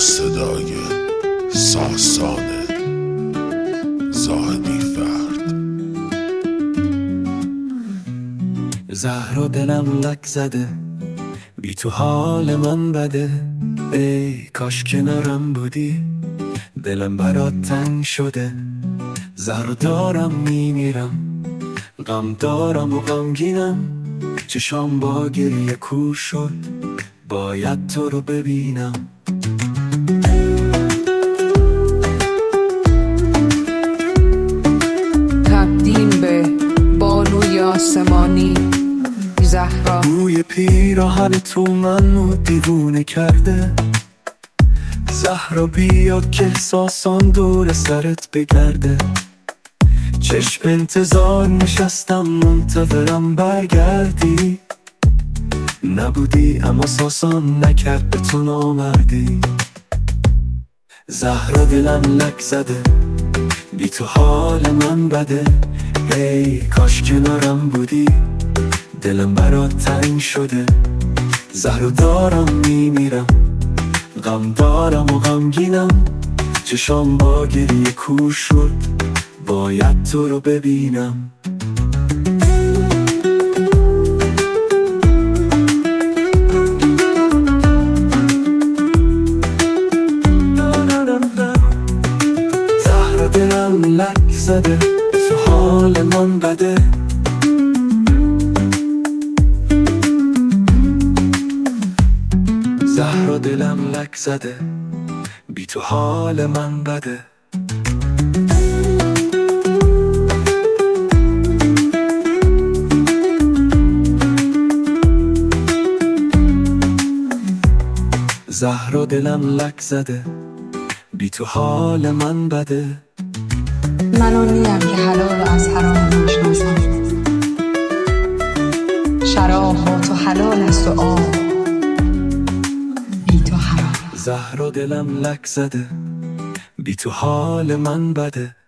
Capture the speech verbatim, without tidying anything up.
صدای ساسانه زاهدی فرد. زهرا دلم لک زده، بی تو حال من بده. ای کاش کنارم بودی، دلم برات تنگ شده. زهرا دارم میمیرم، غم دارم و غمگینم. چشام با گریه کور شد، باید تو رو ببینم. تقدیم به بانوی آسمانی زهرا. بوی پیراهن تو منو دیوونه کرده. زهرا بیا که احساسان دور سرت بگرده. چشم انتظار نشستم منتظرم برگردی. نبودی اما ساسان نکرد به تو نامردی. زهرا دلم لک زده، بی تو حال من بده. ای کاش کنارم بودی، دلم برات تنگ شده. زهرا دارم میمیرم، غم دارم و غمگینم. چشام با گریه کور شد، باید تو رو ببینم. زهرا دلم لک زده، تو حال من بده. زهرا دلم لک زده، بی تو حال من بده. زهرا دلم لک زده، بی تو حال من بده. من اون نیم که حلال از حرام نشناسم. شراب با تو حلال است و آب بی تو حرام. زهرا دلم لک زده، بی تو حال من بده.